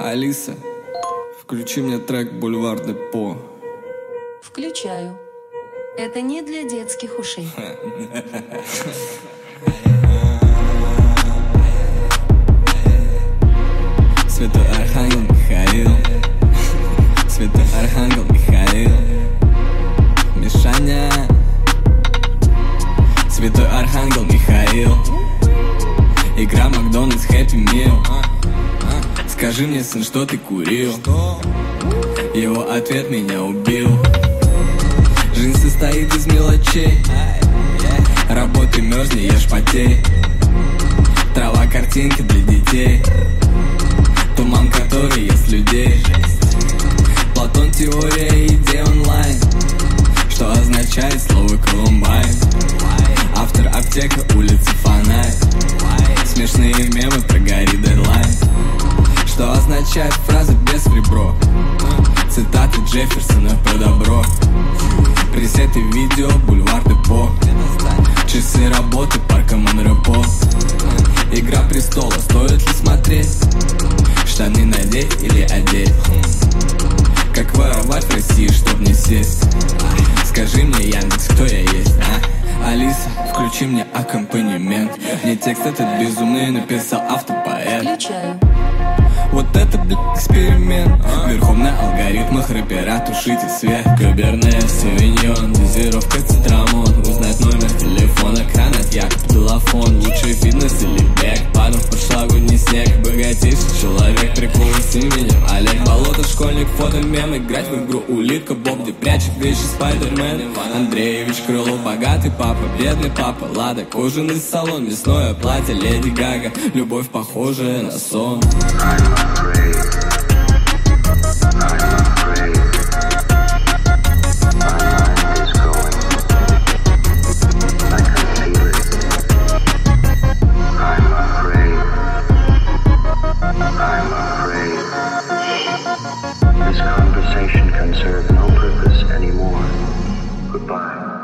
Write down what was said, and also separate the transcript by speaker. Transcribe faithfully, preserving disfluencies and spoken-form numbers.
Speaker 1: Алиса, включи мне трек «Бульвар Депо».
Speaker 2: Включаю. Это не для детских ушей.
Speaker 1: Святой Архангел Михаил, Святой Архангел Михаил, Мишаня. Святой Архангел Михаил, игра Макдональдс Хэппи Мил. Скажи мне, сын, что ты курил? Его ответ меня убил. Жизнь состоит из мелочей. Работай, мерзни, ешь, потей. Трава, картинки для детей. Туман, который ест людей. Платон, теория идей онлайн. Что означает слово Колумбайн? Автор аптека, улица фонарь. Смешные мемы про гори дедлайн. Что означает фраза без ребро? Цитаты Джефферсона про добро. Пресеты видео, бульвар Депо. Часы работы, парка Монрепо. Игра престола, стоит ли смотреть? Штаны надеть или одеть? Как воровать в России, чтоб не сесть? Скажи мне, Яндекс, кто я есть, а? Алиса, включи мне аккомпанемент. Мне текст этот безумный написал автопоэт.
Speaker 2: Включаю.
Speaker 1: Вот это, блядь, эксперимент. Верхом на алгоритмах рэпера тушите свет. Каберне, Савиньон, дозировка цитрамон. Узнать номер телефона, кран от Якоб Делафон. Лучший фитнес или бег, падал в прошлогодний снег. Богатейший человек, приколы с именем Олег Болото, школьник, фото, мем. Играть в игру улитка, Боб, где прячет вещи Спайдермен. Андреевич Крылов, богатый папа, бедный папа. Лада, кожаный салон, мясное платье, Леди Гага. Любовь, похожая на сон.
Speaker 3: Afraid. I'm afraid. My mind is going. I can feel it. I'm afraid. I'm afraid. This conversation can serve no purpose anymore. Goodbye.